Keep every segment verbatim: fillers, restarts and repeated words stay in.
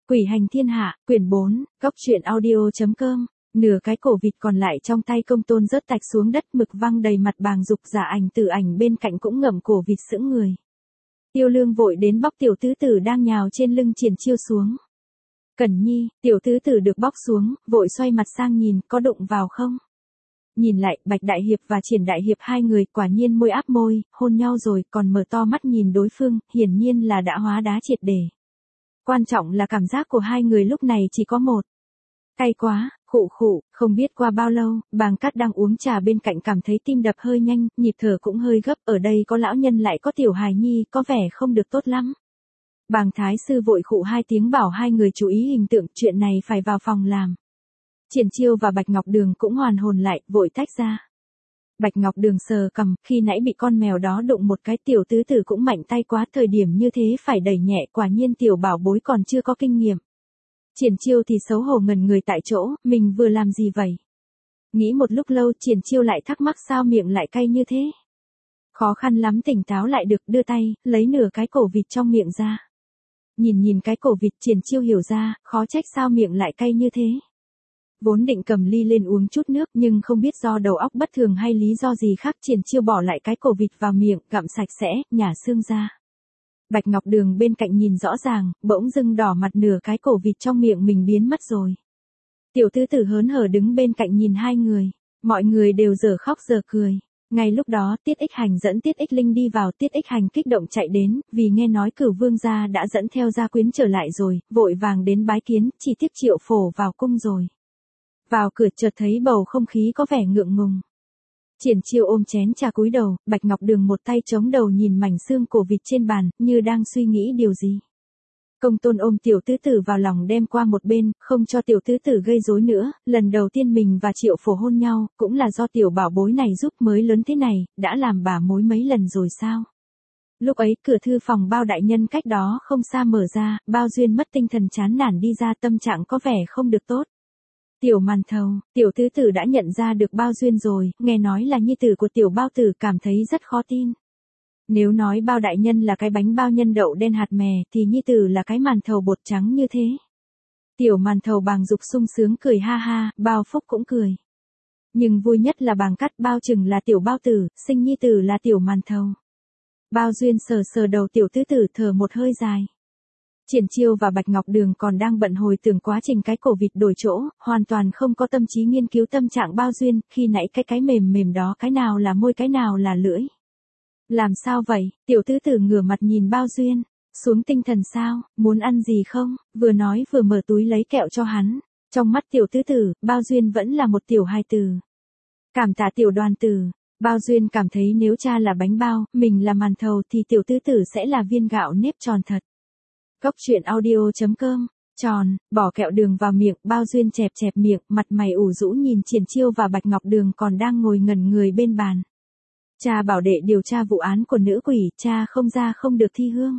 Quỷ hành thiên hạ, quyển bốn, góc truyện audio.com. Nửa cái cổ vịt còn lại trong tay Công Tôn rớt tạch xuống đất, mực văng đầy mặt Bàng Dục. Giả Ảnh Tử Ảnh bên cạnh cũng ngậm cổ vịt sững người. Tiêu Lương vội đến bóc tiểu tứ tử đang nhào trên lưng Triển Chiêu xuống. Cẩn Nhi, tiểu tứ tử được bóc xuống, vội xoay mặt sang nhìn, có đụng vào không? Nhìn lại, Bạch Đại Hiệp và Triển Đại Hiệp hai người quả nhiên môi áp môi, hôn nhau rồi, còn mở to mắt nhìn đối phương, hiển nhiên là đã hóa đá triệt để. Quan trọng là cảm giác của hai người lúc này chỉ có một. Cay quá, khụ khụ, không biết qua bao lâu, Bàng Cát đang uống trà bên cạnh cảm thấy tim đập hơi nhanh, nhịp thở cũng hơi gấp, ở đây có lão nhân lại có tiểu hài nhi, có vẻ không được tốt lắm. Bàng Thái Sư vội khụ hai tiếng bảo hai người chú ý hình tượng, chuyện này phải vào phòng làm. Triển Chiêu và Bạch Ngọc Đường cũng hoàn hồn lại, vội tách ra. Bạch Ngọc Đường sờ cằm, khi nãy bị con mèo đó đụng một cái, tiểu tứ tử cũng mạnh tay quá, thời điểm như thế phải đẩy nhẹ, quả nhiên tiểu bảo bối còn chưa có kinh nghiệm. Triển Chiêu thì xấu hổ ngẩn người tại chỗ, mình vừa làm gì vậy? Nghĩ một lúc lâu, Triển Chiêu lại thắc mắc sao miệng lại cay như thế. Khó khăn lắm tỉnh táo lại được, đưa tay, lấy nửa cái cổ vịt trong miệng ra. Nhìn nhìn cái cổ vịt, Triển Chiêu hiểu ra, khó trách sao miệng lại cay như thế. Vốn định cầm ly lên uống chút nước, nhưng không biết do đầu óc bất thường hay lý do gì khác, Triển Chiêu bỏ lại cái cổ vịt vào miệng, gặm sạch sẽ, nhả xương ra. Bạch Ngọc Đường bên cạnh nhìn rõ ràng, bỗng dưng đỏ mặt, nửa cái cổ vịt trong miệng mình biến mất rồi. Tiểu tứ tử hớn hở đứng bên cạnh nhìn hai người, mọi người đều dở khóc dở cười. Ngay lúc đó, Tiết Ích Hành dẫn Tiết Ích Linh đi vào, Tiết Ích Hành kích động chạy đến, vì nghe nói Cửu Vương gia đã dẫn theo gia quyến trở lại rồi, vội vàng đến bái kiến, chỉ tiếc Triệu Phổ vào cung rồi. Vào cửa chợt thấy bầu không khí có vẻ ngượng ngùng. Triển Chiêu ôm chén trà cúi đầu, Bạch Ngọc Đường một tay chống đầu nhìn mảnh xương cổ vịt trên bàn, như đang suy nghĩ điều gì. Công Tôn ôm tiểu tứ tử vào lòng đem qua một bên, không cho tiểu tứ tử gây rối nữa, lần đầu tiên mình và Triệu Phổ hôn nhau, cũng là do tiểu bảo bối này giúp, mới lớn thế này, đã làm bà mối mấy lần rồi sao. Lúc ấy cửa thư phòng Bao đại nhân cách đó không xa mở ra, Bao Duyên mất tinh thần chán nản đi ra, tâm trạng có vẻ không được tốt. Tiểu Màn Thầu, tiểu tứ tử đã nhận ra được Bao Duyên rồi, nghe nói là nhi tử của tiểu Bao tử, cảm thấy rất khó tin. Nếu nói Bao đại nhân là cái bánh bao nhân đậu đen hạt mè, thì nhi tử là cái màn thầu bột trắng như thế. Tiểu Màn Thầu Bàng Dục sung sướng cười ha ha, Bao Phúc cũng cười. Nhưng vui nhất là Bàng Cát, Bao Trừng là tiểu Bao tử, sinh nhi tử là tiểu Màn Thầu. Bao Duyên sờ sờ đầu tiểu tứ tử, thở một hơi dài. Triển Chiêu và Bạch Ngọc Đường còn đang bận hồi tưởng quá trình cái cổ vịt đổi chỗ, hoàn toàn không có tâm trí nghiên cứu tâm trạng Bao Duyên, khi nãy cái cái mềm mềm đó cái nào là môi cái nào là lưỡi. Làm sao vậy, tiểu tứ tử ngửa mặt nhìn Bao Duyên, xuống tinh thần sao, muốn ăn gì không, vừa nói vừa mở túi lấy kẹo cho hắn. Trong mắt tiểu tứ tử, Bao Duyên vẫn là một tiểu hài tử. Cảm tạ tiểu Đoàn tử. Bao Duyên cảm thấy nếu cha là bánh bao, mình là màn thầu thì tiểu tứ tử sẽ là viên gạo nếp tròn thật. Góc truyện audio.com, tròn, bỏ kẹo đường vào miệng, Bao Duyên chẹp chẹp miệng, mặt mày ủ rũ nhìn Triển Chiêu và Bạch Ngọc Đường còn đang ngồi ngẩn người bên bàn. Cha bảo đệ điều tra vụ án của nữ quỷ, cha không ra không được thi hương.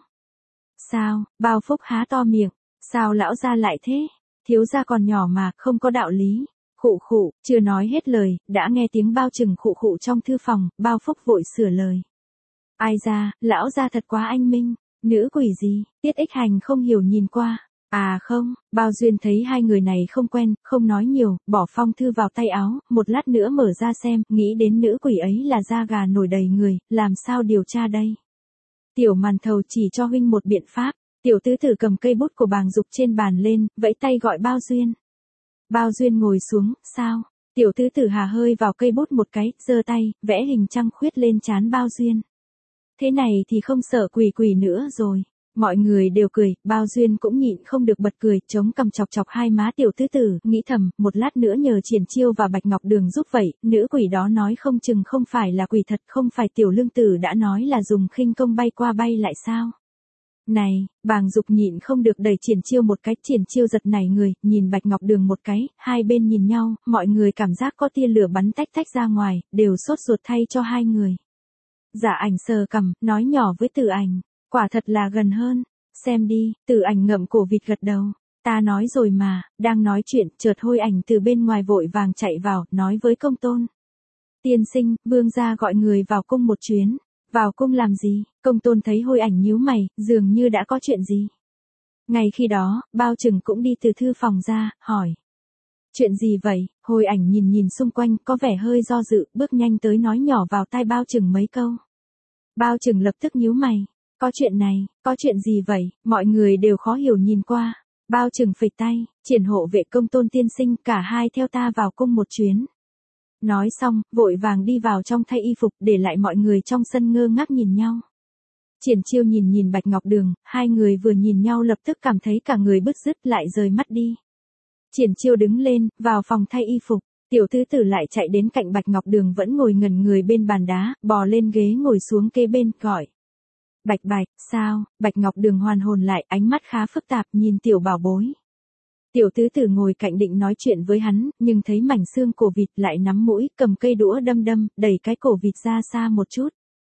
Sao, Bao Phúc há to miệng, sao lão gia lại thế, thiếu gia còn nhỏ mà, không có đạo lý. Khụ khụ, chưa nói hết lời, đã nghe tiếng Bao Trừng khụ khụ trong thư phòng, Bao Phúc vội sửa lời. Ai ra, lão gia thật quá anh minh. Nữ quỷ gì, Tiết Ích Hành không hiểu nhìn qua. À không, Bao Duyên thấy hai người này không quen, không nói nhiều, bỏ phong thư vào tay áo, một lát nữa mở ra xem, nghĩ đến nữ quỷ ấy là da gà nổi đầy người, làm sao điều tra đây. Tiểu Màn Thầu chỉ cho huynh một biện pháp, tiểu tứ tử cầm cây bút của Bàng Dục trên bàn lên, vẫy tay gọi Bao Duyên. Bao Duyên ngồi xuống, sao, tiểu tứ tử hà hơi vào cây bút một cái, giơ tay, vẽ hình trăng khuyết lên trán Bao Duyên. Thế này thì không sợ quỷ quỷ nữa rồi. Mọi người đều cười, Bao Duyên cũng nhịn không được bật cười, chống cằm chọc chọc hai má tiểu tứ tử, nghĩ thầm, một lát nữa nhờ Triển Chiêu và Bạch Ngọc Đường giúp vậy, nữ quỷ đó nói không chừng không phải là quỷ thật, không phải tiểu lương tử đã nói là dùng khinh công bay qua bay lại sao. Này, Bàng Dục nhịn không được đẩy Triển Chiêu một cái, Triển Chiêu giật nảy người, nhìn Bạch Ngọc Đường một cái, hai bên nhìn nhau, mọi người cảm giác có tia lửa bắn tách tách ra ngoài, đều sốt ruột thay cho hai người. Giả Ảnh sờ cằm, nói nhỏ với Tử Ảnh, quả thật là gần hơn, xem đi, Tử Ảnh ngậm cổ vịt gật đầu, ta nói rồi mà, đang nói chuyện, chợt Hôi Ảnh từ bên ngoài vội vàng chạy vào, nói với Công Tôn. Tiên sinh, vương gia gọi người vào cung một chuyến, vào cung làm gì, Công Tôn thấy Hôi Ảnh nhíu mày, dường như đã có chuyện gì. Ngay khi đó, bao trừng cũng đi từ thư phòng ra, hỏi. Chuyện gì vậy? Hồi ảnh nhìn nhìn xung quanh, có vẻ hơi do dự, bước nhanh tới nói nhỏ vào tai bao trừng mấy câu. Bao trừng lập tức nhíu mày. Có chuyện này, có chuyện gì vậy? Mọi người đều khó hiểu nhìn qua. Bao trừng phịch tay, Triển hộ vệ Công Tôn tiên sinh, cả hai theo ta vào cung một chuyến. Nói xong, vội vàng đi vào trong thay y phục, để lại mọi người trong sân ngơ ngác nhìn nhau. Triển Chiêu nhìn nhìn Bạch Ngọc Đường, hai người vừa nhìn nhau lập tức cảm thấy cả người bứt rứt, lại rời mắt đi. Triển Chiêu đứng lên, vào phòng thay y phục, tiểu tứ tử lại chạy đến cạnh Bạch Ngọc Đường vẫn ngồi ngẩn người bên bàn đá, bò lên ghế ngồi xuống kế bên, gọi. Bạch Bạch, sao? Bạch Ngọc Đường hoàn hồn lại, ánh mắt khá phức tạp nhìn tiểu bảo bối. Tiểu tứ tử ngồi cạnh định nói chuyện với hắn, nhưng thấy mảnh xương cổ vịt lại nắm mũi, cầm cây đũa đâm đâm, đẩy cái cổ vịt ra xa một chút.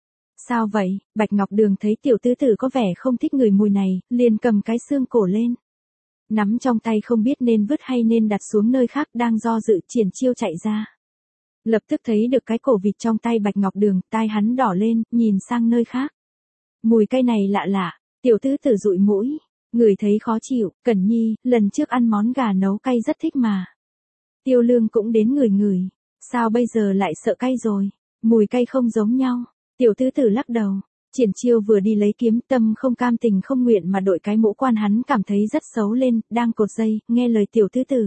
Sao vậy? Bạch Ngọc Đường thấy tiểu tứ tử có vẻ không thích người mùi này, liền cầm cái xương cổ lên. Nắm trong tay không biết nên vứt hay nên đặt xuống nơi khác, đang do dự. Triển Chiêu chạy ra. Lập tức thấy được cái cổ vịt trong tay Bạch Ngọc Đường, tai hắn đỏ lên, nhìn sang nơi khác. Mùi cây này lạ lạ, tiểu tứ tử dụi mũi. Người thấy khó chịu, Cẩn Nhi, lần trước ăn món gà nấu cay rất thích mà. Tiêu Lương cũng đến ngửi ngửi. Sao bây giờ lại sợ cay rồi? Mùi cay không giống nhau. Tiểu tứ tử lắc đầu. Triển Chiêu vừa đi lấy kiếm, tâm không cam tình không nguyện mà đội cái mũ quan, hắn cảm thấy rất xấu lên, đang cột dây, nghe lời tiểu tứ tử.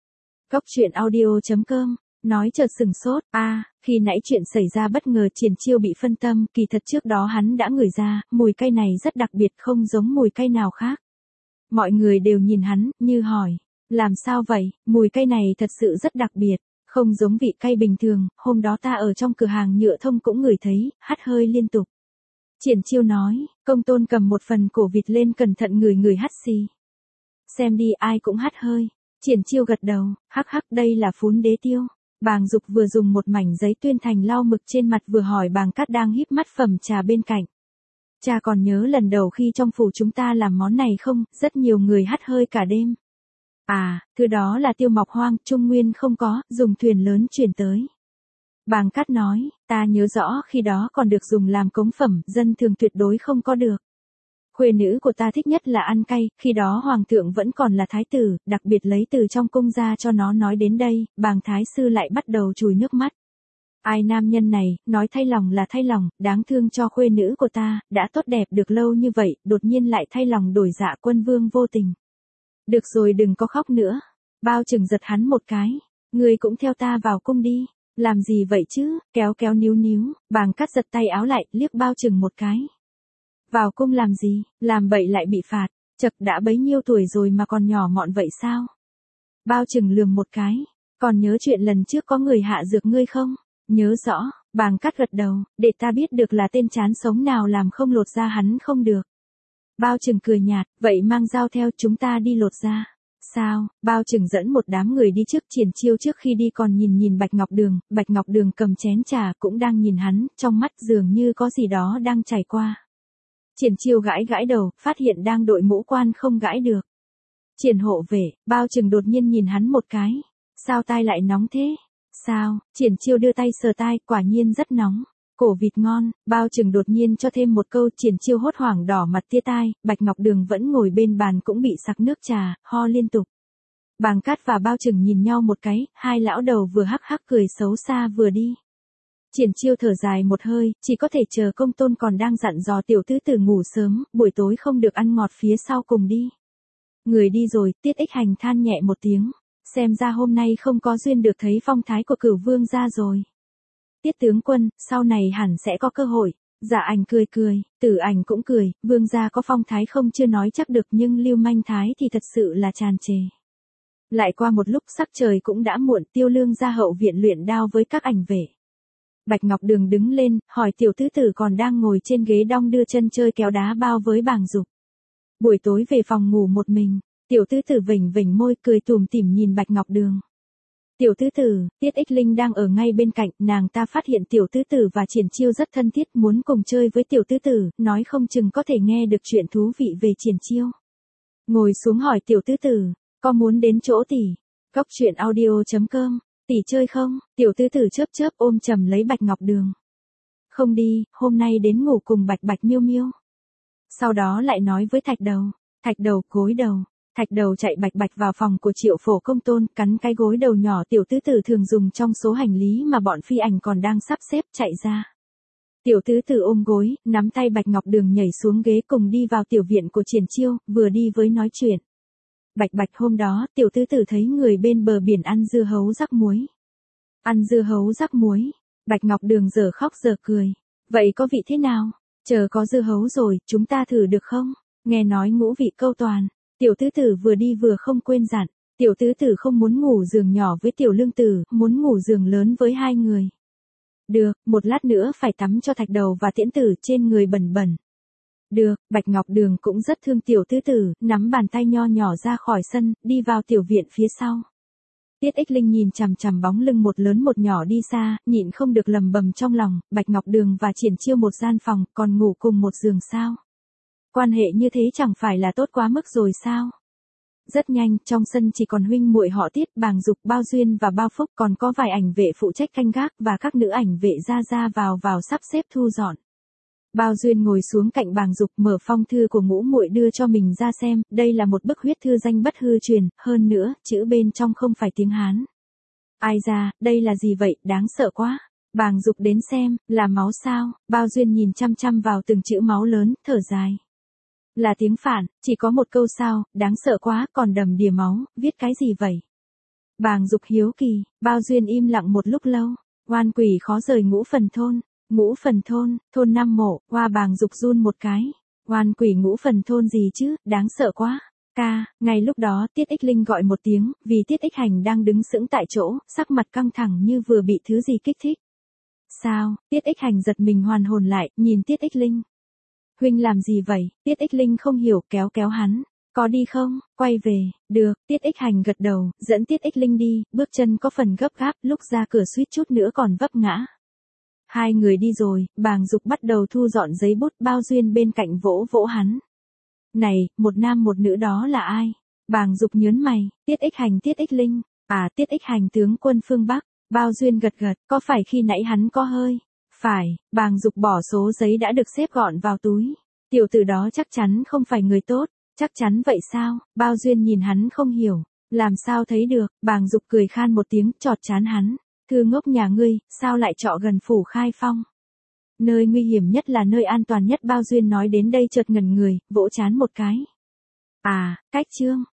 Cốc truyện audio chấm com, nói chợt sừng sốt, a, à, khi nãy chuyện xảy ra bất ngờ Triển Chiêu bị phân tâm, kỳ thật trước đó hắn đã ngửi ra, mùi cay này rất đặc biệt, không giống mùi cay nào khác. Mọi người đều nhìn hắn, như hỏi, làm sao vậy, mùi cay này thật sự rất đặc biệt, không giống vị cay bình thường, hôm đó ta ở trong cửa hàng nhựa thông cũng ngửi thấy, hắt hơi liên tục. Triển Chiêu nói, Công Tôn cầm một phần cổ vịt lên cẩn thận ngửi ngửi hắt xì. Xem đi, ai cũng hắt hơi. Triển Chiêu gật đầu, hắc hắc, đây là phún đế tiêu. Bàng Dục vừa dùng một mảnh giấy tuyên thành lau mực trên mặt vừa hỏi Bàng Cát đang híp mắt phẩm trà bên cạnh. Cha còn nhớ lần đầu khi trong phủ chúng ta làm món này không, rất nhiều người hắt hơi cả đêm. À, thứ đó là tiêu mọc hoang, Trung Nguyên không có, dùng thuyền lớn chuyển tới. Bàng Cát nói, ta nhớ rõ khi đó còn được dùng làm cống phẩm, dân thường tuyệt đối không có được. Khuê nữ của ta thích nhất là ăn cay, khi đó hoàng thượng vẫn còn là thái tử, đặc biệt lấy từ trong cung ra cho nó. Nói đến đây, Bàng thái sư lại bắt đầu chùi nước mắt. Ai nam nhân này, nói thay lòng là thay lòng, đáng thương cho khuê nữ của ta, đã tốt đẹp được lâu như vậy, đột nhiên lại thay lòng đổi dạ, quân vương vô tình. Được rồi, đừng có khóc nữa. Bao Trừng giật hắn một cái. Ngươi cũng theo ta vào cung đi. Làm gì vậy chứ? Kéo kéo níu níu, Bàng Cát giật tay áo lại, liếc Bao Trừng một cái. Vào cung làm gì? Làm bậy lại bị phạt. Chật, đã bấy nhiêu tuổi rồi mà còn nhỏ mọn vậy sao? Bao Trừng lườm một cái. Còn nhớ chuyện lần trước có người hạ dược ngươi không? Nhớ rõ. Bàng Cát gật đầu, để ta biết được là tên chán sống nào làm không lột da hắn không được. Bao Trừng cười nhạt, vậy mang dao theo, chúng ta đi lột da. Sao? Bao Trừng dẫn một đám người đi trước. Triển Chiêu trước khi đi còn nhìn nhìn Bạch Ngọc Đường, Bạch Ngọc Đường cầm chén trà cũng đang nhìn hắn, trong mắt dường như có gì đó đang chảy qua. Triển Chiêu gãi gãi đầu, phát hiện đang đội mũ quan không gãi được. Triển hộ vệ, Bao Trừng đột nhiên nhìn hắn một cái. Sao tai lại nóng thế? Sao? Triển Chiêu đưa tay sờ tai, quả nhiên rất nóng. Cổ vịt ngon. Bao Trừng đột nhiên cho thêm một câu. Triển Chiêu hốt hoảng đỏ mặt tia tai. Bạch Ngọc Đường vẫn ngồi bên bàn cũng bị sặc nước trà, ho liên tục. Bàng Cát và Bao Trừng nhìn nhau một cái, hai lão đầu vừa hắc hắc cười xấu xa vừa đi. Triển Chiêu thở dài một hơi, chỉ có thể chờ Công Tôn còn đang dặn dò tiểu tứ tử ngủ sớm, buổi tối không được ăn ngọt phía sau cùng đi. Người đi rồi, Tiết Ích Hành than nhẹ một tiếng. Xem ra hôm nay không có duyên được thấy phong thái của Cửu Vương gia rồi. Tiết tướng quân, sau này hẳn sẽ có cơ hội. Dạ Ảnh cười cười, Tử Ảnh cũng cười, Vương gia có phong thái không chưa nói chắc được, nhưng lưu manh thái thì thật sự là tràn trề. Lại qua một lúc sắc trời cũng đã muộn, Tiêu Lương ra hậu viện luyện đao với các ảnh vệ. Bạch Ngọc Đường đứng lên, hỏi tiểu tứ tử còn đang ngồi trên ghế đong đưa chân chơi kéo đá bao với Bàng Dục. Buổi tối về phòng ngủ một mình, tiểu tứ tử vểnh vểnh môi cười tủm tỉm nhìn Bạch Ngọc Đường. Tiểu tứ tử, Tiết Ích Linh đang ở ngay bên cạnh, nàng ta phát hiện tiểu tứ tử và Triển Chiêu rất thân thiết, muốn cùng chơi với tiểu tứ tử, nói không chừng có thể nghe được chuyện thú vị về Triển Chiêu. Ngồi xuống hỏi tiểu tứ tử, có muốn đến chỗ tỷ? Cốc truyện audio chấm com, tỷ chơi không? Tiểu tứ tử chớp chớp ôm chầm lấy Bạch Ngọc Đường. Không đi, hôm nay đến ngủ cùng Bạch Bạch Miêu Miêu. Sau đó lại nói với Thạch Đầu, Thạch đầu gối đầu. Thạch đầu chạy bạch bạch vào phòng của Triệu Phổ Công Tôn, cắn cái gối đầu nhỏ tiểu tứ tử thường dùng trong số hành lý mà bọn phi ảnh còn đang sắp xếp chạy ra. Tiểu tứ tử ôm gối, nắm tay Bạch Ngọc Đường nhảy xuống ghế cùng đi vào tiểu viện của Triển Chiêu, vừa đi với nói chuyện. Bạch bạch hôm đó, tiểu tứ tử thấy người bên bờ biển ăn dưa hấu rắc muối. Ăn dưa hấu rắc muối. Bạch Ngọc Đường giờ khóc giờ cười. Vậy có vị thế nào? Chờ có dưa hấu rồi, chúng ta thử được không? Nghe nói ngũ vị câu toàn. Tiểu tứ tử vừa đi vừa không quên dặn. Tiểu tứ tử không muốn ngủ giường nhỏ với tiểu lương tử, muốn ngủ giường lớn với hai người. Được, một lát nữa phải tắm cho thạch đầu và tiễn tử trên người bẩn bẩn. Được, Bạch Ngọc Đường cũng rất thương tiểu tứ tử, nắm bàn tay nho nhỏ ra khỏi sân, đi vào tiểu viện phía sau. Tiết Ích Linh nhìn chằm chằm bóng lưng một lớn một nhỏ đi xa, nhịn không được lầm bầm trong lòng, Bạch Ngọc Đường và Triển Chiêu một gian phòng, còn ngủ cùng một giường sao? Quan hệ như thế chẳng phải là tốt quá mức rồi sao? Rất nhanh, trong sân chỉ còn huynh muội họ Tiết, Bàng Dục, Bao Duyên và Bao Phúc, còn có vài ảnh vệ phụ trách canh gác và các nữ ảnh vệ ra ra vào vào sắp xếp thu dọn. Bao Duyên ngồi xuống cạnh Bàng Dục, mở phong thư của ngũ muội đưa cho mình ra xem, đây là một bức huyết thư danh bất hư truyền, hơn nữa, chữ bên trong không phải tiếng Hán. Ai ra, đây là gì vậy, đáng sợ quá. Bàng Dục đến xem, là máu sao? Bao Duyên nhìn chăm chăm vào từng chữ máu lớn, thở dài. Là tiếng Phạn, chỉ có một câu sao, đáng sợ quá, còn đầm đìa máu, viết cái gì vậy? Bàng Dục hiếu kỳ, Bao Duyên im lặng một lúc lâu, oan quỷ khó rời Ngũ Phần thôn, Ngũ Phần thôn, thôn Năm Mộ, Hoa. Bàng Dục run một cái, oan quỷ Ngũ Phần thôn gì chứ, đáng sợ quá. Ca, ngay lúc đó Tiết Ích Linh gọi một tiếng, vì Tiết Ích Hành đang đứng sững tại chỗ, sắc mặt căng thẳng như vừa bị thứ gì kích thích. Sao? Tiết Ích Hành giật mình hoàn hồn lại, nhìn Tiết Ích Linh. Huynh làm gì vậy? Tiết Ích Linh không hiểu, kéo kéo hắn. Có đi không? Quay về. Được, Tiết Ích Hành gật đầu, dẫn Tiết Ích Linh đi, bước chân có phần gấp gáp, lúc ra cửa suýt chút nữa còn vấp ngã. Hai người đi rồi, Bàng Dục bắt đầu thu dọn giấy bút. Bao Duyên bên cạnh vỗ vỗ hắn. Này, một nam một nữ đó là ai? Bàng Dục nhớn mày, Tiết Ích Hành, Tiết Ích Linh. À, Tiết Ích Hành tướng quân phương Bắc. Bao Duyên gật gật, có phải khi nãy hắn có hơi? Phải, Bàng Dục bỏ số giấy đã được xếp gọn vào túi. Tiểu tử đó chắc chắn không phải người tốt. Chắc chắn vậy sao? Bao Duyên nhìn hắn không hiểu. Làm sao thấy được? Bàng Dục cười khan một tiếng, chọt chán hắn. Thư ngốc nhà ngươi, sao lại trọ gần phủ Khai Phong? Nơi nguy hiểm nhất là nơi an toàn nhất. Bao Duyên nói đến đây chợt ngẩn người, vỗ chán một cái. À, cách chương.